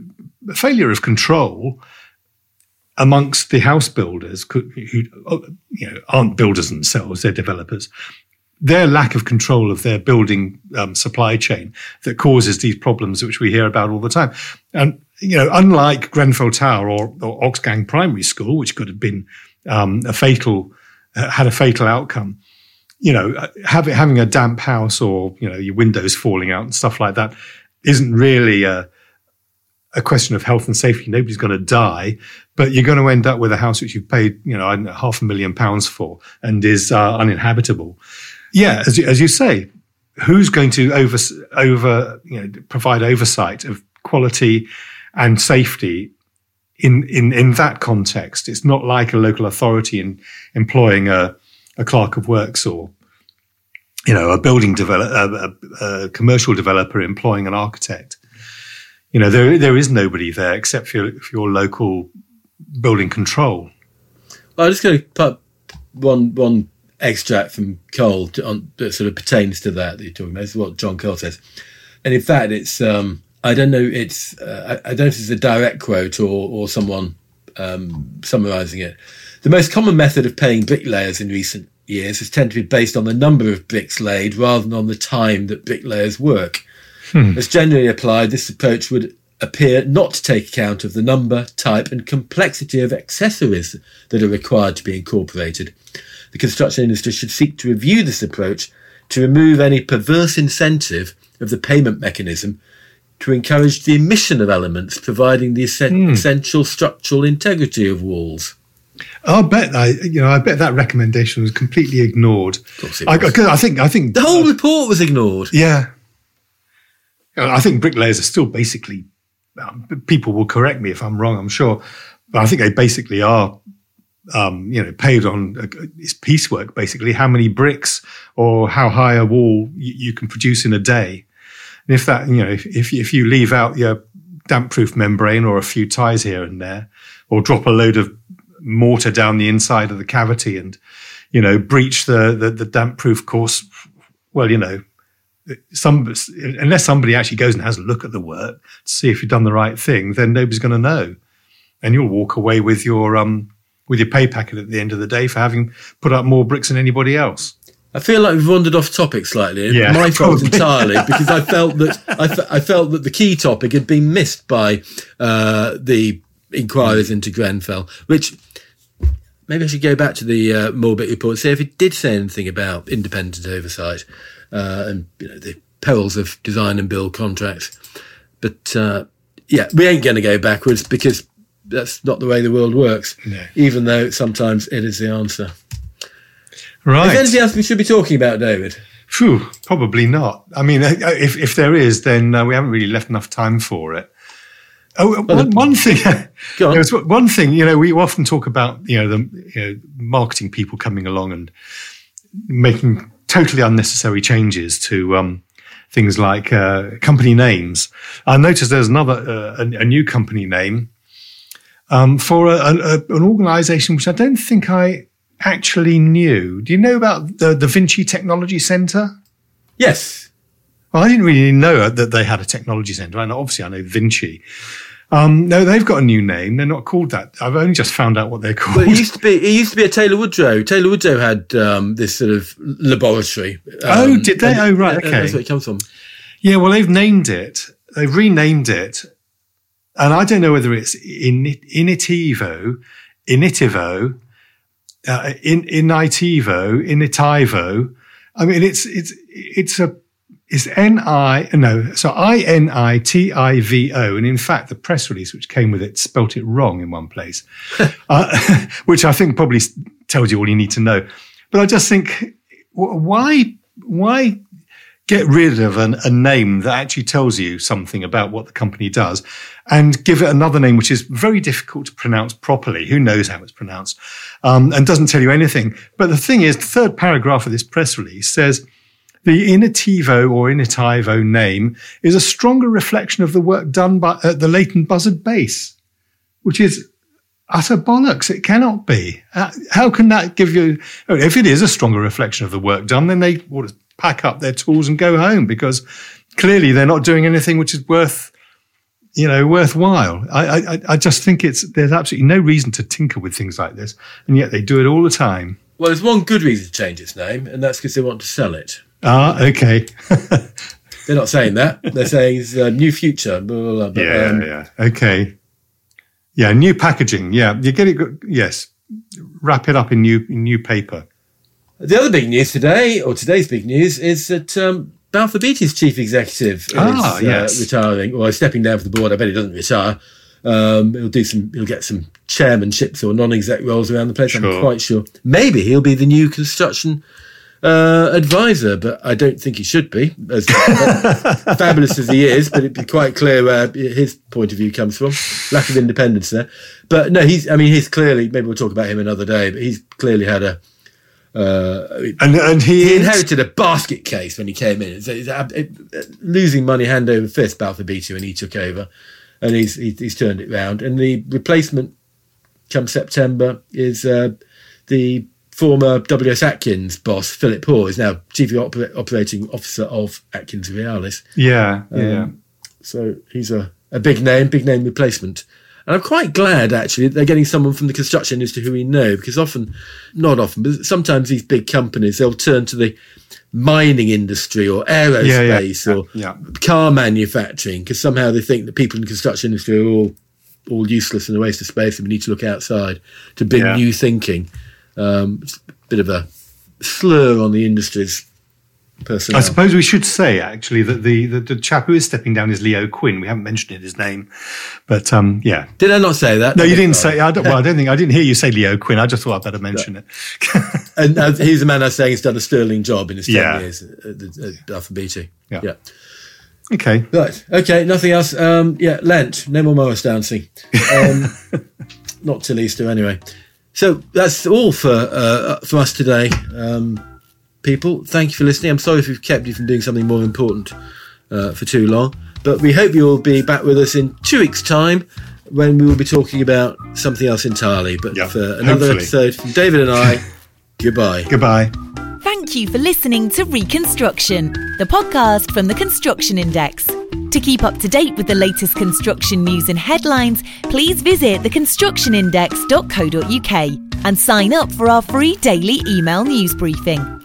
Speaker 1: control amongst the house builders who aren't builders themselves; they're developers. Their lack of control of their building supply chain that causes these problems, which we hear about all the time. And, unlike Grenfell Tower or Oxgang Primary School, which could have been had a fatal outcome, having a damp house or, your windows falling out and stuff like that isn't really a question of health and safety. Nobody's going to die, but you're going to end up with a house which you've paid, £500,000 for and is uninhabitable. Yeah, as you say, who's going to provide oversight of quality and safety in that context? It's not like a local authority in employing a clerk of works or a building developer, a commercial developer employing an architect. There is nobody there except for your local building control.
Speaker 2: Well, I'm just going to put one extract from Cole that sort of pertains to that you're talking about. This is what John Cole says, and in fact, it's I don't know. It's I don't know if it's a direct quote or someone summarising it. The most common method of paying bricklayers in recent years has tended to be based on the number of bricks laid rather than on the time that bricklayers work. As generally applied, this approach would appear not to take account of the number, type, and complexity of accessories that are required to be incorporated. The construction industry should seek to review this approach to remove any perverse incentive of the payment mechanism to encourage the omission of elements providing the essential structural integrity of walls.
Speaker 1: I bet that recommendation was completely ignored.
Speaker 2: Of course it was.
Speaker 1: I think
Speaker 2: the whole report was ignored.
Speaker 1: Yeah, I think bricklayers are still basically. People will correct me if I'm wrong, I'm sure, but I think they basically are, paid on it's piecework. Basically, how many bricks or how high a wall you can produce in a day. And if that, if you leave out your damp-proof membrane or a few ties here and there, or drop a load of mortar down the inside of the cavity and, breach the damp-proof course, well, unless somebody actually goes and has a look at the work to see if you've done the right thing, then nobody's going to know, and you'll walk away with your pay packet at the end of the day for having put up more bricks than anybody else.
Speaker 2: I feel like we've wandered off topic slightly.
Speaker 1: Yeah,
Speaker 2: my fault entirely, because I felt that the key topic had been missed by the inquiries into Grenfell, which maybe I should go back to the Morbit report and see if it did say anything about independent oversight and the perils of design and build contracts. But we ain't going to go backwards, because that's not the way the world works,
Speaker 1: no.
Speaker 2: Even though sometimes it is the answer.
Speaker 1: Right.
Speaker 2: Is there anything else we should be talking about, David?
Speaker 1: Phew, probably not. I mean, if there is, then we haven't really left enough time for it. One thing.
Speaker 2: Go on.
Speaker 1: One thing. We often talk about the marketing people coming along and making totally unnecessary changes to things like company names. I noticed there's a new company name for an organisation which I don't think I actually knew. Do you know about the Da Vinci Technology Centre?
Speaker 2: Yes.
Speaker 1: Well, I didn't really know that they had a technology centre. And obviously, I know Vinci. No, they've got a new name. They're not called that. I've only just found out what they're called.
Speaker 2: Well, it used to be a Taylor Woodrow. Taylor Woodrow had this sort of laboratory.
Speaker 1: Did they? Right, okay.
Speaker 2: That's where it comes from.
Speaker 1: Yeah, well, they've named it. They've renamed it. And I don't know whether it's Initivo, Initivo. I mean, it's INITIVO, and in fact, the press release which came with it spelt it wrong in one place, which I think probably tells you all you need to know. But I just think, why get rid of a name that actually tells you something about what the company does and give it another name which is very difficult to pronounce properly? Who knows how it's pronounced, and doesn't tell you anything. But the thing is, the third paragraph of this press release says, the Initivo or Initivo name is a stronger reflection of the work done at the Leighton Buzzard base, which is utter bollocks. It cannot be. How can that give you... If it is a stronger reflection of the work done, then they ought to pack up their tools and go home, because clearly they're not doing anything which is worthwhile. I just think there's absolutely no reason to tinker with things like this, and yet they do it all the time.
Speaker 2: Well, there's one good reason to change its name, and that's because they want to sell it.
Speaker 1: Okay.
Speaker 2: They're not saying that. They're saying it's a new future. Blah, blah, blah.
Speaker 1: Yeah. Okay. Yeah, new packaging. Yeah, you get it. Yes, wrap it up in new paper.
Speaker 2: The other big news today, or today's big news, is that Balfour Beatty's chief executive is retiring, or stepping down from the board. I bet he doesn't retire. He'll get some chairmanships or non-exec roles around the place. Sure. I'm quite sure. Maybe he'll be the new construction advisor, but I don't think he should be, as fabulous as he is. But it'd be quite clear where his point of view comes from. Lack of independence there. But no, he's clearly, maybe we'll talk about him another day, but he's clearly had he inherited a basket case when he came in. So he's losing money hand over fist, Balfour Beatty, when he took over, and he's turned it round. And the replacement come September is the former W.S. Atkins boss, Philip Hoare, is now Chief Operating Officer of Atkins Realis. Yeah. So he's a big name replacement. And I'm quite glad, actually, that they're getting someone from the construction industry who we know, because not often, but sometimes these big companies, they'll turn to the mining industry or aerospace or car manufacturing, because somehow they think that people in the construction industry are all useless and a waste of space, and we need to look outside to bring new thinking. It's a bit of a slur on the industry's personnel.
Speaker 1: I suppose we should say, actually, that the chap who is stepping down is Leo Quinn. We haven't mentioned his name, but yeah.
Speaker 2: Did I not say that?
Speaker 1: No, you didn't say. I didn't hear you say Leo Quinn. I just thought I'd better mention it.
Speaker 2: And he's the man I was saying has done a sterling job in his 10 years at Balfour Beatty.
Speaker 1: Yeah. Okay.
Speaker 2: Right. Okay. Nothing else. Lent. No more Morris dancing. Not till Easter, anyway. So that's all for us today. People, thank you for listening. I'm sorry if we've kept you from doing something more important for too long, but we hope you'll be back with us in 2 weeks' time when we will be talking about something else entirely. But for another episode from David and I, goodbye.
Speaker 1: Goodbye.
Speaker 3: Thank you for listening to Reconstruction, the podcast from the Construction Index. To keep up to date with the latest construction news and headlines, please visit theconstructionindex.co.uk and sign up for our free daily email news briefing.